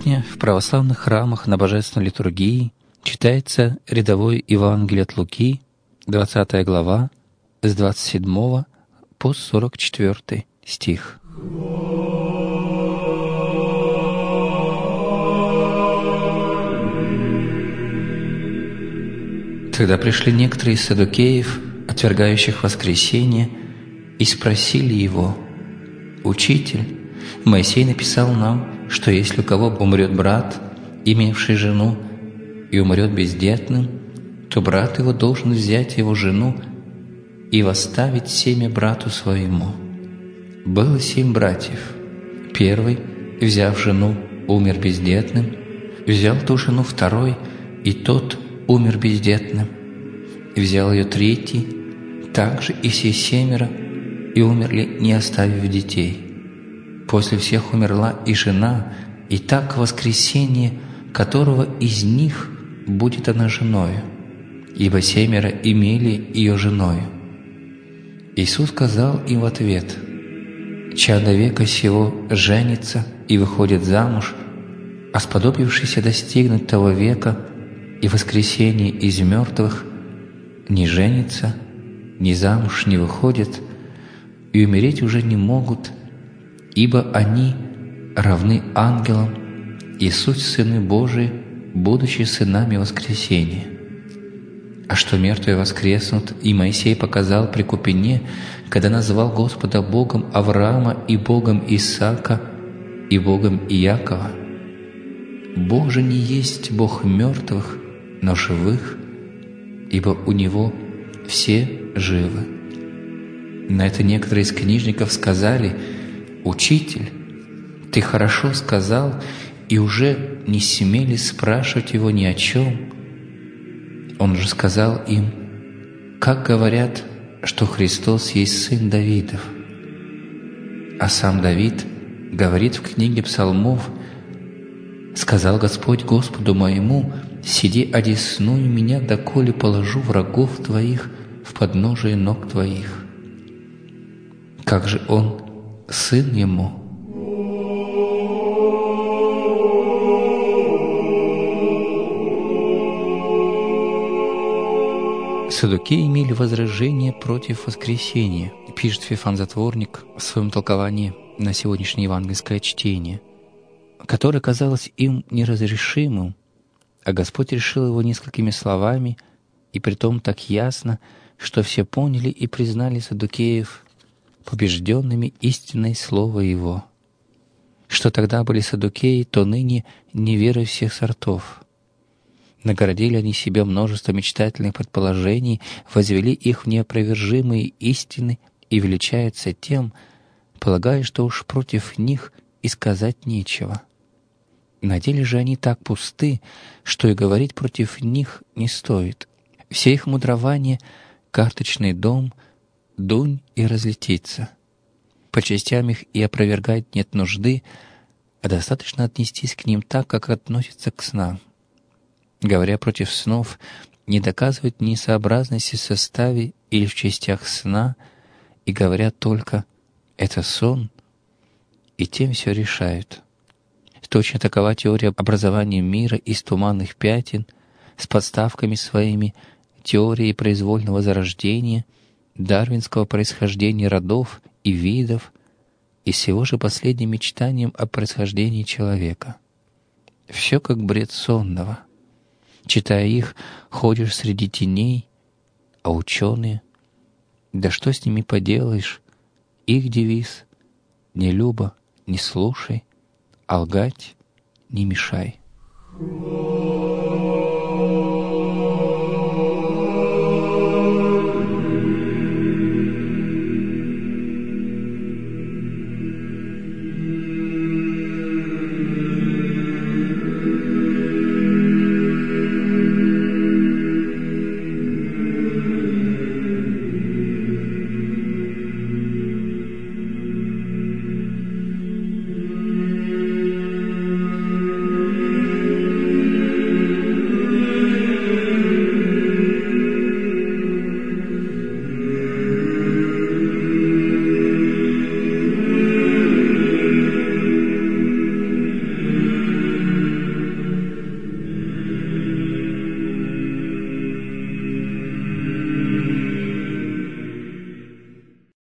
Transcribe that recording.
Сегодня в православных храмах на Божественной литургии читается рядовое Евангелие от Луки, 20 глава, с 27 по 44 стих. Тогда пришли некоторые из саддукеев, отвергающих воскресение, и спросили его: «Учитель, Моисей написал нам, что если у кого умрет брат, имевший жену, и умрет бездетным, то брат его должен взять его жену и восставить семя брату своему. Было 7 братьев. Первый, взяв жену, умер бездетным, взял ту жену второй, и тот умер бездетным. Взял ее третий, также и все 7 и умерли, не оставив детей. После всех умерла и жена, и так воскресение, которого из них будет она женою, ибо 7 имели ее женою». Иисус сказал им в ответ: «Чадо века сего женится и выходит замуж, а сподобившийся достигнуть того века и воскресения из мертвых не женится, ни замуж не выходит, и умереть уже не могут, ибо они равны ангелам и суть сыны Божии, будучи сынами воскресения. А что мертвые воскреснут, и Моисей показал при Купине, когда назвал Господа Богом Авраама и Богом Исаака и Богом Иакова. Бог же не есть Бог мертвых, но живых, ибо у Него все живы». На это некоторые из книжников сказали: «Учитель, ты хорошо сказал», и уже не смели спрашивать его ни о чем. Он же сказал им: «Как говорят, что Христос есть сын Давидов? А сам Давид говорит в книге Псалмов: сказал Господь Господу моему: сиди одесную меня, доколе положу врагов твоих в подножие ног твоих». Как же он сын ему? Саддукеи имели возражение против воскресения, пишет Феофан Затворник в своем толковании на сегодняшнее евангельское чтение, которое казалось им неразрешимым, а Господь решил его несколькими словами, и притом так ясно, что все поняли и признали саддукеев побежденными истиной слова Его. Что тогда были саддукеи, то ныне неверы всех сортов. Нагородили они себя множество мечтательных предположений, возвели их в неопровержимые истины и величаются тем, полагая, что уж против них и сказать нечего. На деле же они так пусты, что и говорить против них не стоит. Все их мудрование — карточный дом, дунь и разлетится. По частям их и опровергать нет нужды, а достаточно отнестись к ним так, как относятся к снам. Говоря против снов, не доказывают несообразности в составе или в частях сна, и говорят только «это сон», и тем все решают. Точно такова теория образования мира из туманных пятен с подставками своими теории произвольного зарождения, дарвинского происхождения родов и видов, и всего же последним мечтанием о происхождении человека. Все как бред сонного. Читая их, ходишь среди теней, а ученые, да что с ними поделаешь, их девиз — не люба, не слушай, а лгать не мешай.